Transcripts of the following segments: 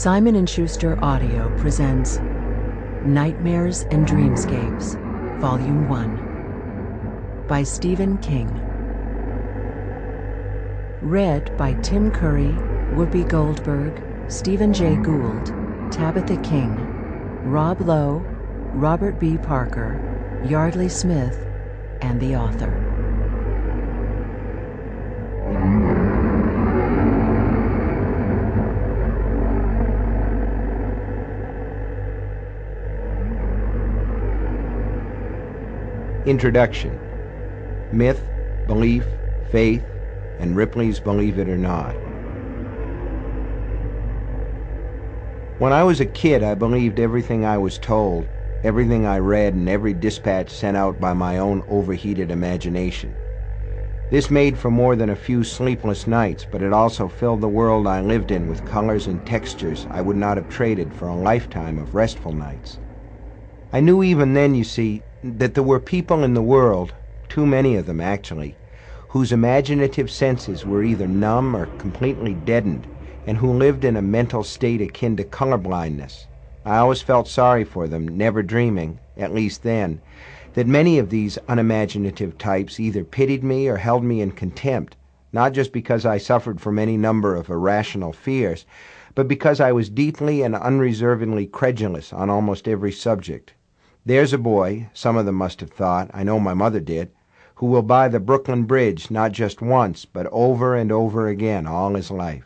Simon & Schuster Audio presents Nightmares and Dreamscapes, Volume 1 by Stephen King. Read by Tim Curry, Whoopi Goldberg, Stephen J. Gould, Tabitha King, Rob Lowe, Robert B. Parker, Yardley Smith, and the author. Introduction. Myth, Belief, Faith, and Ripley's Believe It or Not. When I was a kid, I believed everything I was told, everything I read, and every dispatch sent out by my own overheated imagination. This made for more than a few sleepless nights, but it also filled the world I lived in with colors and textures I would not have traded for a lifetime of restful nights. I knew even then, you see, that there were people in the world, too many of them actually, whose imaginative senses were either numb or completely deadened, and who lived in a mental state akin to colorblindness. I always felt sorry for them, never dreaming, at least then, that many of these unimaginative types either pitied me or held me in contempt, not just because I suffered from any number of irrational fears, but because I was deeply and unreservedly credulous on almost every subject. There's a boy, some of them must have thought, I know my mother did, who will buy the Brooklyn Bridge not just once, but over and over again all his life.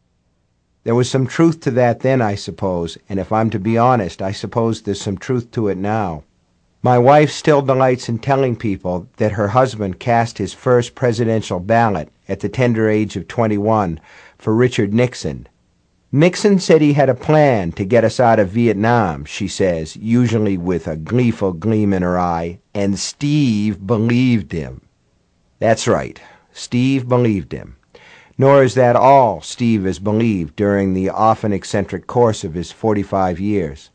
There was some truth to that then, I suppose, and if I'm to be honest, I suppose there's some truth to it now. My wife still delights in telling people that her husband cast his first presidential ballot at the tender age of 21 for Richard Nixon. Nixon said he had a plan to get us out of Vietnam, she says, usually with a gleeful gleam in her eye, and Steve believed him. That's right, Steve believed him. Nor is that all Steve has believed during the often eccentric course of his 45 years.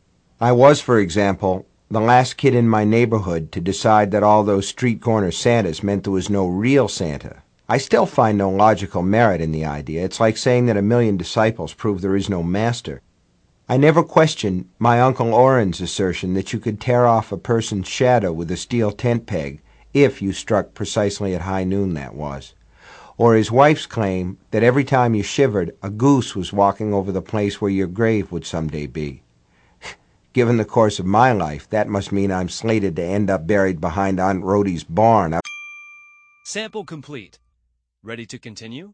I was, for example, the last kid in my neighborhood to decide that all those street corner Santas meant there was no real Santa. I still find no logical merit in the idea. It's like saying that 1,000,000 disciples prove there is no master. I never questioned my Uncle Orrin's assertion that you could tear off a person's shadow with a steel tent peg, if you struck precisely at high noon, that was. Or his wife's claim that every time you shivered, a goose was walking over the place where your grave would someday be. Given the course of my life, that must mean I'm slated to end up buried behind Aunt Rhodey's barn. Sample complete. Ready to continue?